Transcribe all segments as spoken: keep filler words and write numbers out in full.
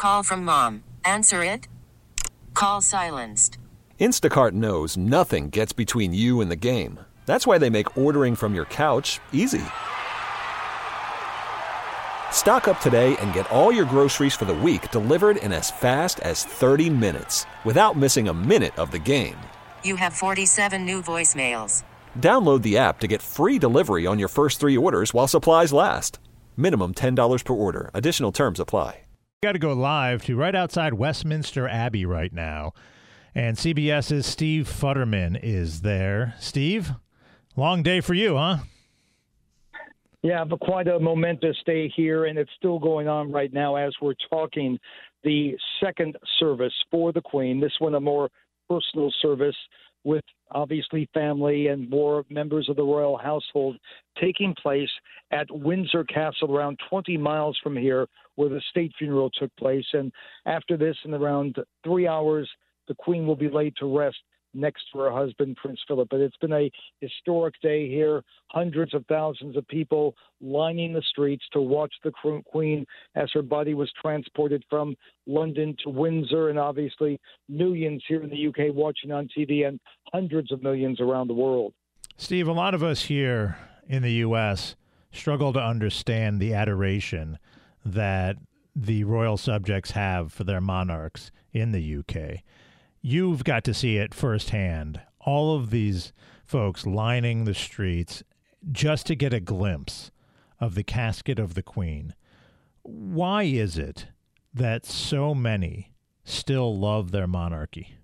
call from mom. Answer it. Call silenced. Instacart knows nothing gets between you and the game. That's why they make ordering from your couch easy. Stock up today and get all your groceries for the week delivered in as fast as thirty minutes without missing a minute of the game. You have forty-seven new voicemails. Download the app to get free delivery on your first three orders while supplies last. Minimum ten dollars per order. Additional terms apply. Got to go live to right outside Westminster Abbey right now. And CBS's Steve Futterman is there. Steve, long day for you, huh? Yeah, but quite a momentous day here, and it's still going on right now as we're talking. The second service for the Queen, this one a more personal service with obviously family and more members of the royal household, taking place at Windsor Castle, around twenty miles from here, where the state funeral took place. And after this, in around three hours, the Queen will be laid to rest next to her husband, Prince Philip. But it's been a historic day here. Hundreds of thousands of people lining the streets to watch the Queen as her body was transported from London to Windsor, and obviously millions here in the U K watching on T V and hundreds of millions around the world. Steve, a lot of us here in the U S struggle to understand the adoration that the royal subjects have for their monarchs in the U K. You've got to see it firsthand. All of these folks lining the streets just to get a glimpse of the casket of the Queen. Why is it that so many still love their monarchy?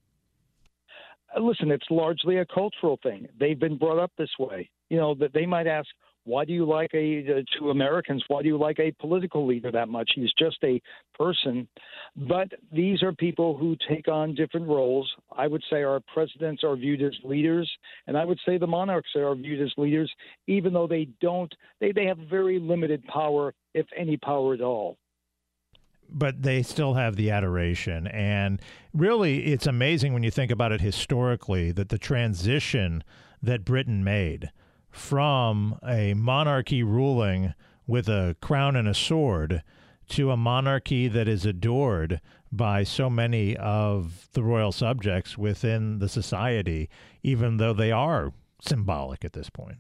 Listen, it's largely a cultural thing. They've been brought up this way. You know, that they might ask, why do you like a, uh, to Americans, why do you like a political leader that much? He's just a person. But these are people who take on different roles. I would say our presidents are viewed as leaders, and I would say the monarchs are viewed as leaders, even though they don't, they, they have very limited power, if any power at all. But they still have the adoration. And really, it's amazing when you think about it historically that the transition that Britain made from a monarchy ruling with a crown and a sword to a monarchy that is adored by so many of the royal subjects within the society, even though they are symbolic at this point.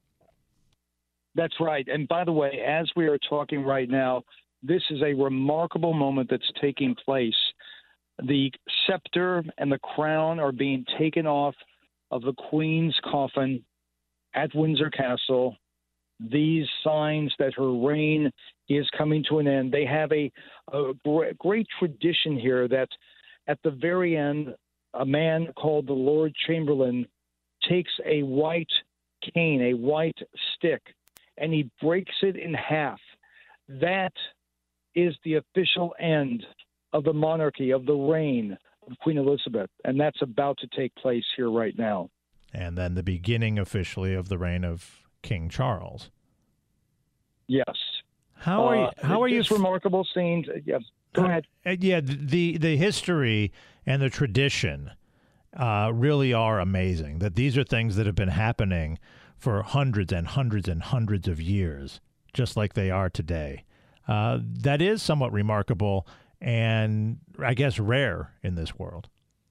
That's right. And by the way, as we are talking right now, this is a remarkable moment that's taking place. The scepter and the crown are being taken off of the Queen's coffin at Windsor Castle. These signs that her reign is coming to an end. They have a, a great tradition here that at the very end, a man called the Lord Chamberlain takes a white cane, a white stick, and he breaks it in half. That is the official end of the monarchy, of the reign of Queen Elizabeth, and that's about to take place here right now. And then the beginning officially of the reign of King Charles. Yes. How are you? How are you? This remarkable scene. Yes. Go ahead. Uh, yeah, the the history and the tradition uh, really are amazing. That these are things that have been happening for hundreds and hundreds and hundreds of years, just like they are today. Uh, that is somewhat remarkable and I guess rare in this world.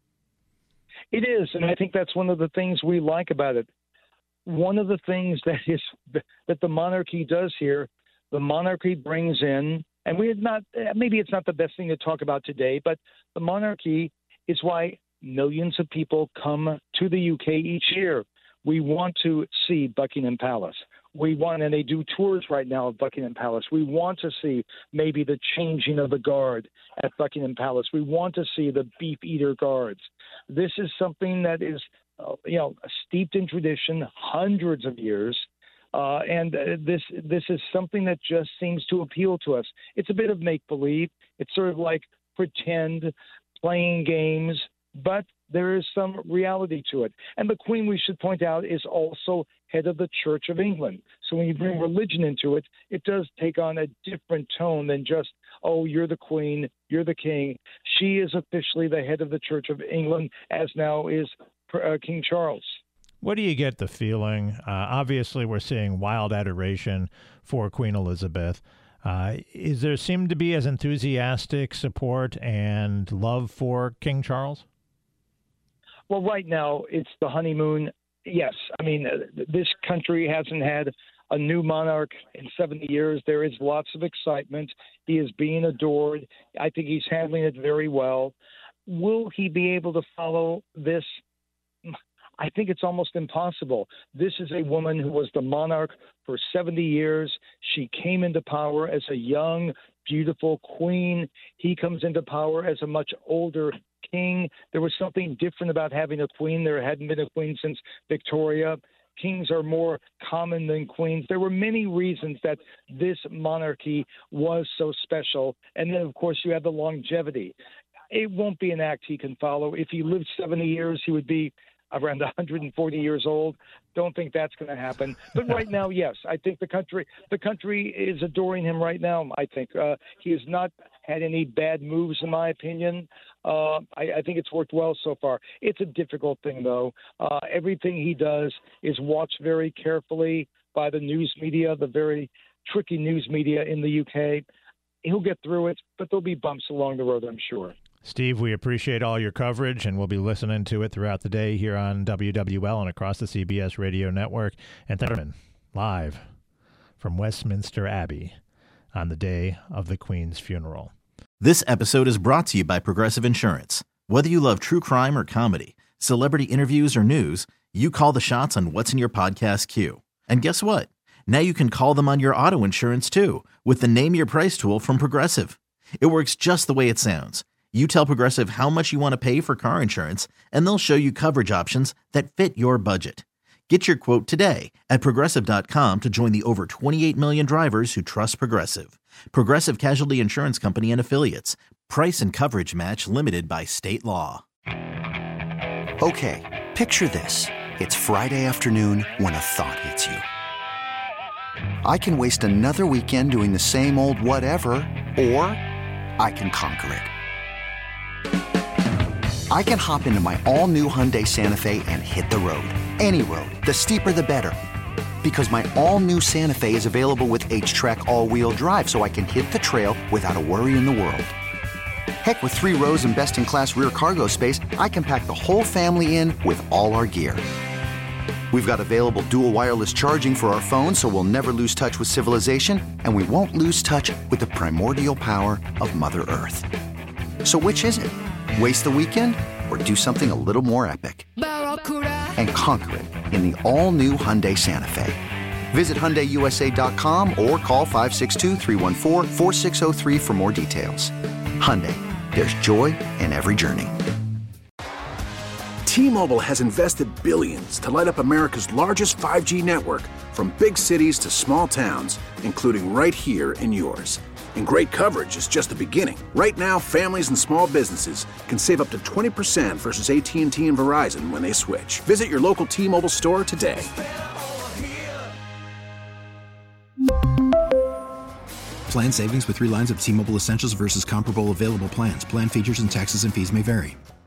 It is, and I think that's one of the things we like about it. One of the things that is that the monarchy does here, the monarchy brings in, and we had not, maybe it's not the best thing to talk about today, but the monarchy is why millions of people come to the U K each year. We want to see Buckingham Palace. We want, and they do tours right now of Buckingham Palace. We want to see maybe the changing of the guard at Buckingham Palace. We want to see the beef eater guards. This is something that is, uh, you know, steeped in tradition, hundreds of years. Uh, and uh, this this is something that just seems to appeal to us. It's a bit of make-believe. It's sort of like pretend, playing games, but there is some reality to it. And the Queen, we should point out, is also head of the Church of England. So when you bring religion into it, it does take on a different tone than just, oh, you're the Queen, you're the King. She is officially the head of the Church of England, as now is uh, King Charles. What do you get the feeling? Uh, obviously, we're seeing wild adoration for Queen Elizabeth. Uh, is there seem to be as enthusiastic support and love for King Charles? Well, right now it's the honeymoon. Yes, I mean uh, this country hasn't had a new monarch in seventy years. There is lots of excitement. He is being adored. I think he's handling it very well. Will he be able to follow this? I think it's almost impossible. This is a woman who was the monarch for seventy years. She came into power as a young, beautiful queen. He comes into power as a much older king. There was something different about having a queen. There hadn't been a queen since Victoria. Kings are more common than queens. There were many reasons that this monarchy was so special. And then, of course, you have the longevity. It won't be an act he can follow. If he lived seventy years, he would be around one hundred forty years old. Don't think that's going to happen. But right now, yes, I think the country the country is adoring him right now. I think uh, he has not had any bad moves, in my opinion. Uh, I, I think it's worked well so far. It's a difficult thing, though. Uh, everything he does is watched very carefully by the news media, the very tricky news media in the U K. He'll get through it, but there'll be bumps along the road, I'm sure. Steve, we appreciate all your coverage, and we'll be listening to it throughout the day here on W W L and across the C B S radio network. And Thurman, live from Westminster Abbey on the day of the Queen's funeral. This episode is brought to you by Progressive Insurance. Whether you love true crime or comedy, celebrity interviews or news, you call the shots on what's in your podcast queue. And guess what? Now you can call them on your auto insurance too with the Name Your Price tool from Progressive. It works just the way it sounds. You tell Progressive how much you want to pay for car insurance, and they'll show you coverage options that fit your budget. Get your quote today at Progressive dot com to join the over twenty-eight million drivers who trust Progressive. Progressive Casualty Insurance Company and Affiliates. Price and coverage match limited by state law. Okay, picture this. It's Friday afternoon when a thought hits you. I can waste another weekend doing the same old whatever, or I can conquer it. I can hop into my all-new Hyundai Santa Fe and hit the road. Any road. The steeper, the better. Because my all-new Santa Fe is available with H-Track all-wheel drive, so I can hit the trail without a worry in the world. Heck, with three rows and best-in-class rear cargo space, I can pack the whole family in with all our gear. We've got available dual wireless charging for our phones, so we'll never lose touch with civilization, and we won't lose touch with the primordial power of Mother Earth. So which is it? Waste the weekend or do something a little more epic? And conquer it in the all-new Hyundai Santa Fe. Visit Hyundai U S A dot com or call five six two, three one four, four six zero three for more details. Hyundai, there's joy in every journey. T-Mobile has invested billions to light up America's largest five G network, from big cities to small towns, including right here in yours. And great coverage is just the beginning. Right now, families and small businesses can save up to twenty percent versus A T and T and Verizon when they switch. Visit your local T-Mobile store today. Plan savings with three lines of T-Mobile Essentials versus comparable available plans. Plan features and taxes and fees may vary.